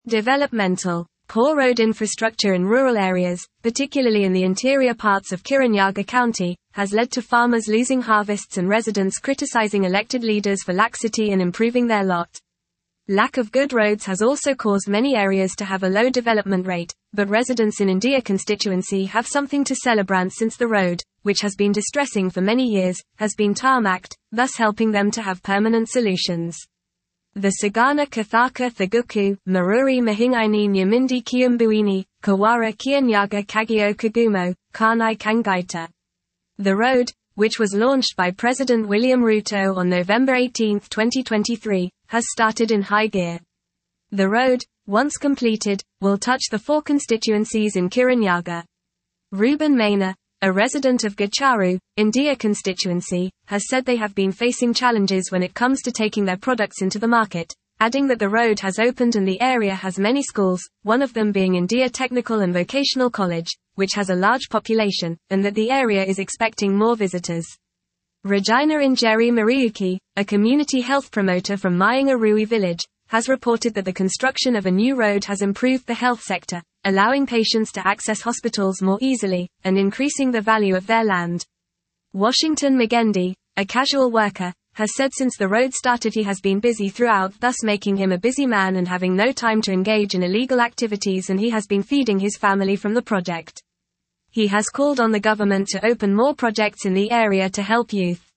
Developmental. Poor road infrastructure in rural areas, particularly in the interior parts of Kirinyaga County, has led to farmers losing harvests and residents criticizing elected leaders for laxity in improving their lot. Lack of good roads has also caused many areas to have a low development rate, but residents in India constituency have something to celebrate since the road, which has been distressing for many years, has been tarmacked, thus helping them to have permanent solutions. The Sagana Kathaka Thaguku, Maruri Mahingaini Nyamindi Kiumbuini, Kawara Kianyaga Kagio Kagumo, Kanai Kangaita. The road, which was launched by President William Ruto on November 18, 2023, has started in high gear. The road, once completed, will touch the 4 constituencies in Kirinyaga. Ruben Maina, a resident of Gacharu, India constituency, has said they have been facing challenges when it comes to taking their products into the market, adding that the road has opened and the area has many schools, one of them being India Technical and Vocational College, which has a large population, and that the area is expecting more visitors. Regina Injeri Mariuki, a community health promoter from Mayangarui village, has reported that the construction of a new road has improved the health sector, allowing patients to access hospitals more easily, and increasing the value of their land. Washington Magendi, a casual worker, has said since the road started he has been busy throughout, thus making him a busy man and having no time to engage in illegal activities, and he has been feeding his family from the project. He has called on the government to open more projects in the area to help youth.